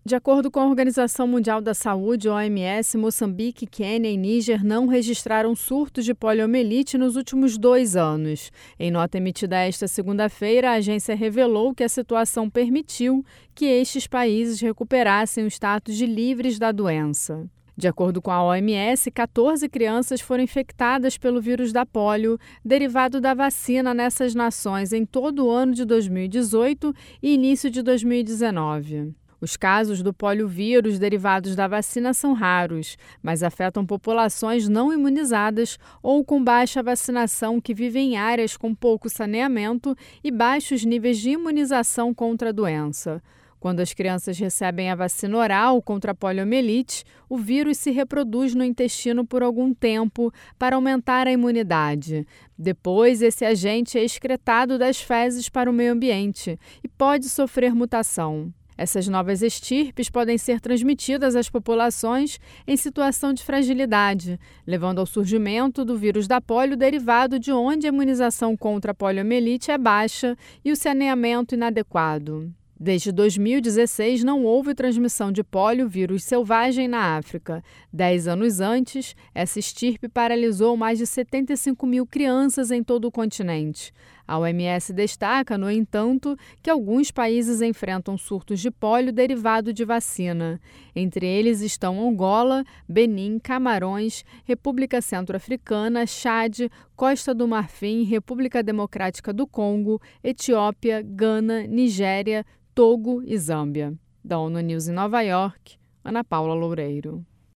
De acordo com a Organização Mundial da Saúde, OMS, Moçambique, Quênia e Níger não registraram surtos de poliomielite nos últimos 2 anos. Em nota emitida esta segunda-feira, a agência revelou que a situação permitiu que estes países recuperassem o status de livres da doença. De acordo com a OMS, 14 crianças foram infectadas pelo vírus da polio, derivado da vacina nessas nações em todo o ano de 2018 e início de 2019. Os casos do poliovírus derivados da vacina são raros, mas afetam populações não imunizadas ou com baixa vacinação que vivem em áreas com pouco saneamento e baixos níveis de imunização contra a doença. Quando as crianças recebem a vacina oral contra a poliomielite, o vírus se reproduz no intestino por algum tempo para aumentar a imunidade. Depois, esse agente é excretado das fezes para o meio ambiente e pode sofrer mutação. Essas novas estirpes podem ser transmitidas às populações em situação de fragilidade, levando ao surgimento do vírus da polio derivado de onde a imunização contra a poliomielite é baixa e o saneamento inadequado. Desde 2016, não houve transmissão de polio vírus selvagem na África. 10 anos antes, essa estirpe paralisou mais de 75 mil crianças em todo o continente. A OMS destaca, no entanto, que alguns países enfrentam surtos de polio derivado de vacina. Entre eles estão Angola, Benim, Camarões, República Centro-Africana, Chad, Costa do Marfim, República Democrática do Congo, Etiópia, Gana, Nigéria, Togo e Zâmbia. Da ONU News em Nova York, Ana Paula Loureiro.